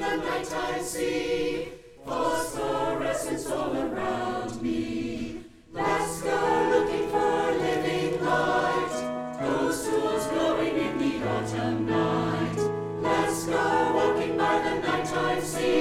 the night I see phosphorescence all around me. Let's go looking for living light, those tools glowing in the autumn night. Let's go walking by the nighttime sea.